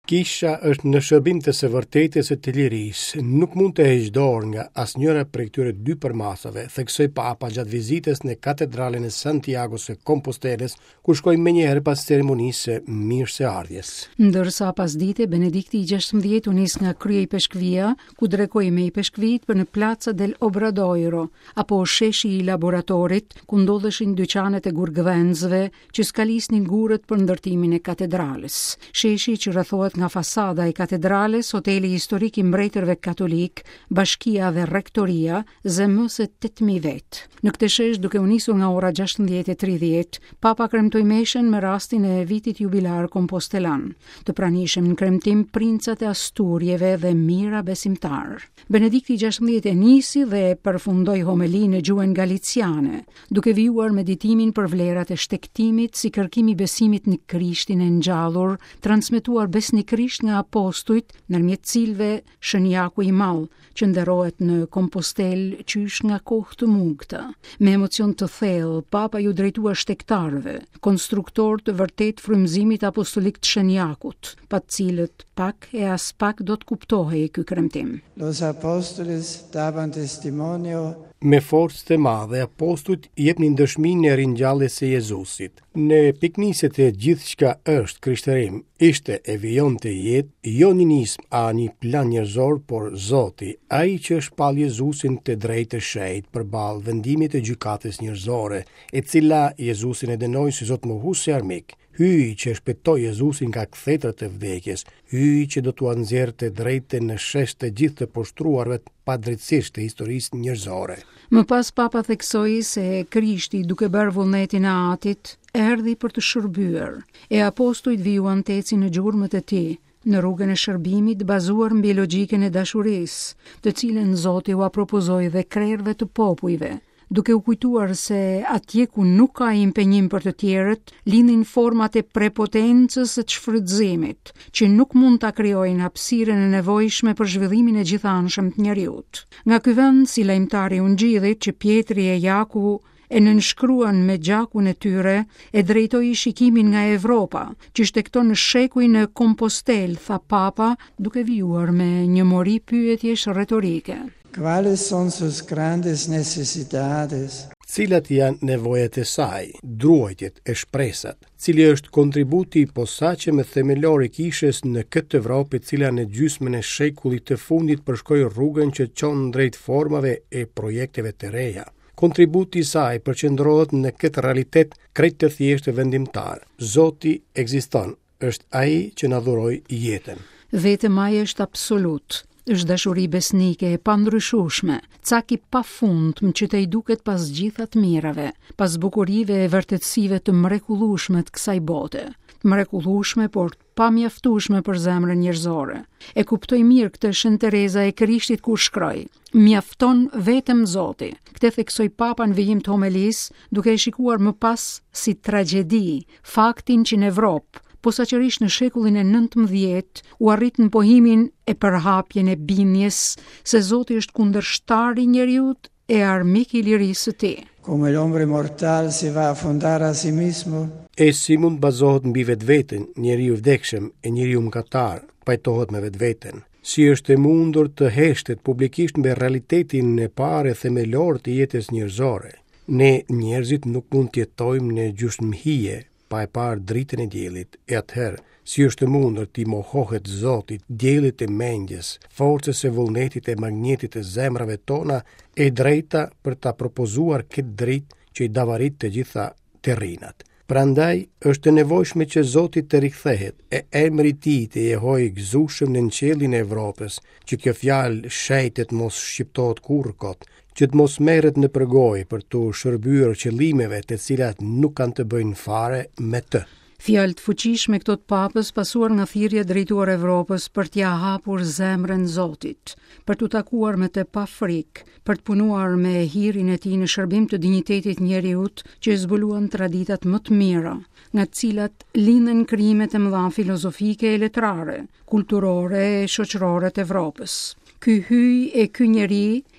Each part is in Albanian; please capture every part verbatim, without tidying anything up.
Kisha është në shërbim të së vërtetës së të lirisë, nuk mund të heqë dorë nga asnjëra prej këtyre dy përmasave, theksoi Papa gjatë vizitës në katedralen e Santiago së Komposteles, ku shkoi menjëherë pas ceremonisë së mirëseardhjes. Ndërsa pasdite Benedikti i gjashtëmbëdhjetë u nis nga krye i peshkvia, ku drekoi me i peshkvit për në Plaza del Obradoiro, apo sheshi i laboratorit, ku ndodheshin dyqanet e gurgëdhënësve që skalisnin gurët për ndërtimin e katedrales. Sheshi që rrethohet nga fasada e katedrales, hoteli historik i mbretërve katolik, bashkia dhe rektoria, zemë se tetë mijë vet. Në këtë shesh, duke u nisur nga ora gjashtëmbëdhjetë e tridhjetë, Papa kremtoi meshën me rastin e vitit jubilar kompostelan. Të pranishëm në kremtim princat e Asturjeve dhe mira besimtar. Benedikti i gjashtëmbëdhjetë e nisi dhe përfundoi homelinë në gjuhën galiciane, duke vijuar meditimin për vlerat e shtektimit si kërkimi i besimit në Krishtin e ngjallur, transmetuar besnikërisht nga apostujt, ndërmjet cilëve shënjaku i madh që nderohet në Kompostel qysh nga kohë të mungta. Me emocion të thellë, Papa ju drejtua shtektarëve, konstruktor të vërtet frymëzimit apostolik të shënjakut, pa të cilët pak e as pak do të kuptohej ky kremtim. Los apóstoles daban testimonio. Me forcë të madhe, apostujt jepnin dëshminë e ringjalljes së Jezusit. Në piknisjet e gjithçka është krishtërim, ishte e vijonte jetë, jo një nismë a një plan njerëzor, por Zoti, ai që shpall Jezusin të drejtë të shejt përballë vendimit të gjykatës njerëzore, e cila Jezusin e dënoi si Zot mohues armik. Hyj që shpëtoi Jezusin nga kthetrat e vdekjes, hyj që do t'u nxjerrte drejtë në shesh të gjithë të poshtruarve padrejtësisht të historisë njerëzore. Më pas Papa theksoi se Krishti, duke bërë vullnetin e Atit, erdhi për të shërbyer, e apostujt vijuan të ecin në gjurmët e tij, në rrugën e shërbimit bazuar mbi logjikën e dashurisë, të cilën Zoti u propozoi dhe krerëve të popujve, duke u kujtuar se atje ku nuk ka impenjim për të tjerët, lindin format e prepotencës së shfrytëzimit, që nuk mund ta krijojnë hapësirën e nevojshme për zhvillimin e gjithanshëm të njerëzit. Nga ky vend, si lajmtari u ngjidhit që Pietri e Jaku e nënshkruan me gjakun e tyre, e drejtoi shikimin nga Evropa, që shtekton në shekuj në Kompostel, tha Papa, duke vijuar me një mori pyetjesh retorike. ¿Cuáles son sus grandes necesidades? Cilat janë nevojat e saj, druajtjet e shpresat, cili është kontributi i posaçëm e themelor i kishës në këtë Evropë, cila në gjysmën e shekullit të fundit përshkoi rrugën që çon drejt formave e projekteve të reja. Kontributi i saj përqendrohet në këtë realitet krejt të thjeshtë vendimtar. Zoti ekziston, është ai që na dhuroi jetën. Vetëm ai është absolut. Është dashuri besnike e pandryshueshme, cak i pafundm që të i duket pas gjitha të mirave, pas bukurive e vërtetësive të mrekullueshme të kësaj bote. Të mrekullueshme, por pa mjaftueshme për zemrën njerëzore. E kuptoi mirë këtë Shën Tereza e Krishtit kur shkroi: "Mjafton vetëm Zoti." Këtë theksoi Papa në vijim të homelisë, duke e shikuar më pas si tragjedi faktin që në Evropë, posaçërisht në shekullin e nëntëmbëdhjetë, u arrit në pohimin e përhapjen e bindjes se Zoti është kundërshtar i njeriut e armik i lirisë së tij. Come l'ombre mortal si va a fondare a si mismo. E si mund bazohet mbi vetveten, njeriu i vdekshëm e njeriu mëkatar, pajtohet me vetveten. Si është e mundur të heshtet publikisht mbi realitetin e parë themelor të jetës njerëzore. Ne njerëzit nuk mund të jetojmë në gjysmëhije pa e parë dritën e diellit, e atëherë, si është e mundur t'i mohohet Zotit, diellit e mendjes, forcës e vullnetit e magnetit e zemrave tona, e drejta për ta propozuar këtë dritë që i davarit të gjitha terrinat. Prandaj, është e nevojshme që Zoti të rikthehet, e emri i tij të jehojë gëzueshëm në qiellin e Evropës, që kjo fjalë shejtet mos shqiptohet kurrë, që të mos merret në përgojë për të shërbyer qëllimeve të cilat nuk kanë të bëjnë fare me të. Fjalë të fuqishme këto të Papës, pasuar nga thirrja drejtuar Evropës për t'ia hapur zemrën Zotit, për t'u takuar me të pa frikë, për të punuar me hirin e tij në shërbim të dinjitetit njeriut që zbuluan traditat më të mira, nga të cilat lindën krijimet e mëdha filozofike e letrare, kulturore e shoqërore të Evropës. Ky hyj e ky njeri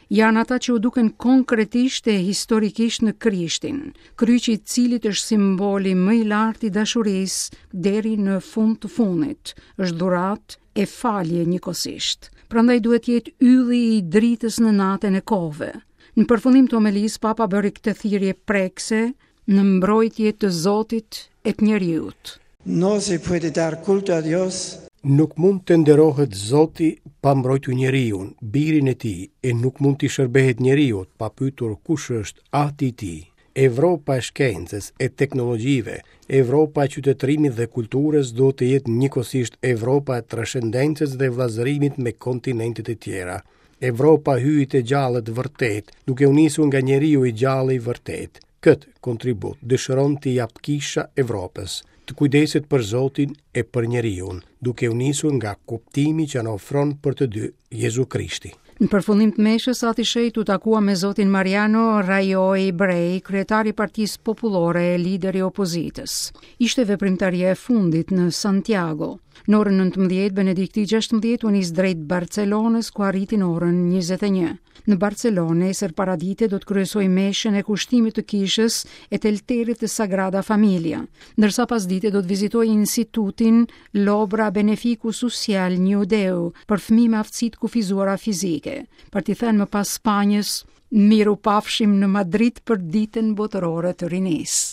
janë ata që u duken konkretisht e historikisht në Krishtin, kryqi i cilit është simboli më i lartë i dashurisë deri në fund të fundit, është dhuratë e falje njëkohësisht. Prandaj duhet jetë ylli i dritës në natën e kohëve. Në përfundim të homilisë, Papa bëri këtë thirrje prekse në mbrojtje të Zotit e të njerëzit. No se puede dar culto a Dios Nuk mund të nderohet Zoti pa mbrojtur njeriun, birin e tij, e nuk mund të shërbehet njeriut pa pyetur kush është ati i tij. Evropa e shkencës, e teknologjive, Evropa e qytetërimit dhe kulturës do të jetë njëkohësisht Evropa e trashëndencës dhe vllazërimit me kontinentet e tjera. Evropa hyjit e gjallët vërtet, duke u nisur nga njeriu i gjallë i vërtet. Këtë kontribut dëshiron të jap Kisha Evropës, të kujdeset për Zotin e për njeriun, duke u nisur nga kuptimi që na ofron për të dy Jezu Krishti. Në përfundim të meshës, ati shejt u takua me zotin Mariano Rajoy Brej, kryetari i Partisë Popullore e lideri i opozitës. Ishte veprimtaria e fundit në Santiago. Në orën nëntëmbëdhjetë, Benedikti gjashtëmbëdhjetë u nis drejt Barcelonës, ku arriti në orën njëzet e një. Në Barcelonë, nesër paradite do të kryesoj meshën e kushtimit të kishës e të elterit të Sagrada Familia, ndërsa pasdite do të vizitoj institutin Lobra Benefiku Social New Deu për fëmijë me aftësitë kufizuara fizike. Për t'i thënë më pas Spanjës, miru pafshim në Madrid për ditën botërore të rinisë.